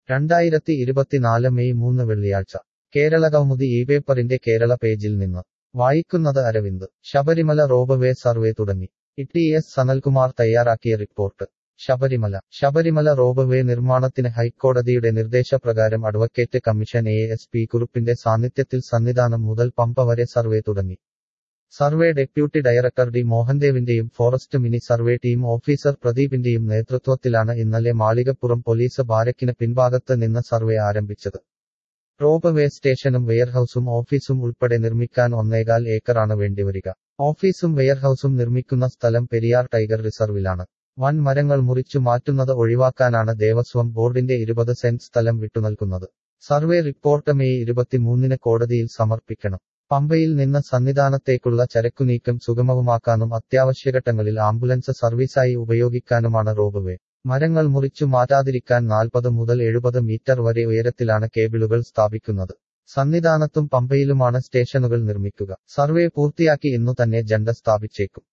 2024 May 3 വെള്ളിയാഴ്ച കേരളകൗമുദി പേപ്പറിന്റെ കേരള പേജിൽ നിന്ന് വായിക്കുന്നത് അരവിന്ദ്. ശബരിമല റോബവേ സർവേ തുടങ്ങി. ടി.എസ്. സനൽകുമാർ തയ്യാറാക്കിയ റിപ്പോർട്ട്. ശബരിമല റോബവേ നിർമ്മാണത്തിന് ഹൈക്കോടതിയുടെ നിർദ്ദേശപ്രകാരം അഡ്വക്കേറ്റ് കമ്മീഷൻ എ.എസ്.പി. കുറുപ്പിന്റെ സാന്നിധ്യത്തിൽ സന്നിധാനം മുതൽ പമ്പ വരെ സർവേ തുടങ്ങി. സർവേ ഡെപ്യൂട്ടി ഡയറക്ടർ ഡി മോഹൻദേവിന്റെയും forest mini survey team officer പ്രദീപിന്റെയും നേതൃത്വത്തിലാണ് ഇന്നലെ മാളികപ്പുറം പോലീസ് ബാരക്കിന് പിൻഭാഗത്ത് നിന്ന് സർവേ ആരംഭിച്ചത്. റോബവേ സ്റ്റേഷനും വെയർഹൌസും ഓഫീസും ഉൾപ്പെടെ നിർമ്മിക്കാൻ 1.25 ഏക്കറാണ് വേണ്ടിവരിക. ഓഫീസും വെയർഹൌസും നിർമ്മിക്കുന്ന സ്ഥലം പെരിയാർ ടൈഗർ റിസർവിലാണ്. വൻ മരങ്ങൾ മുറിച്ചു മാറ്റുന്നത് ഒഴിവാക്കാനാണ് ദേവസ്വം ബോർഡിന്റെ 20 സെന്റ് സ്ഥലം വിട്ടുനൽകുന്നത്. സർവേ റിപ്പോർട്ട് മെയ് 23 കോടതിയിൽ സമർപ്പിക്കണം. പമ്പയിൽ നിന്ന് സന്നിധാനത്തേക്കുള്ള ചരക്കുനീക്കം സുഗമവുമാക്കാനും അത്യാവശ്യഘട്ടങ്ങളിൽ ആംബുലൻസ് സർവീസായി ഉപയോഗിക്കാനുമാണ് റോബവേ. മരങ്ങൾ മുറിച്ചു മാറ്റാതിരിക്കാൻ 40 മുതൽ 70 മീറ്റർ വരെ ഉയരത്തിലാണ് കേബിളുകൾ സ്ഥാപിക്കുന്നത്. സന്നിധാനത്തും പമ്പയിലുമാണ് സ്റ്റേഷനുകൾ നിർമ്മിക്കുക. സർവേ പൂർത്തിയാക്കി ഇന്നു തന്നെ ജണ്ട സ്ഥാപിച്ചേക്കും.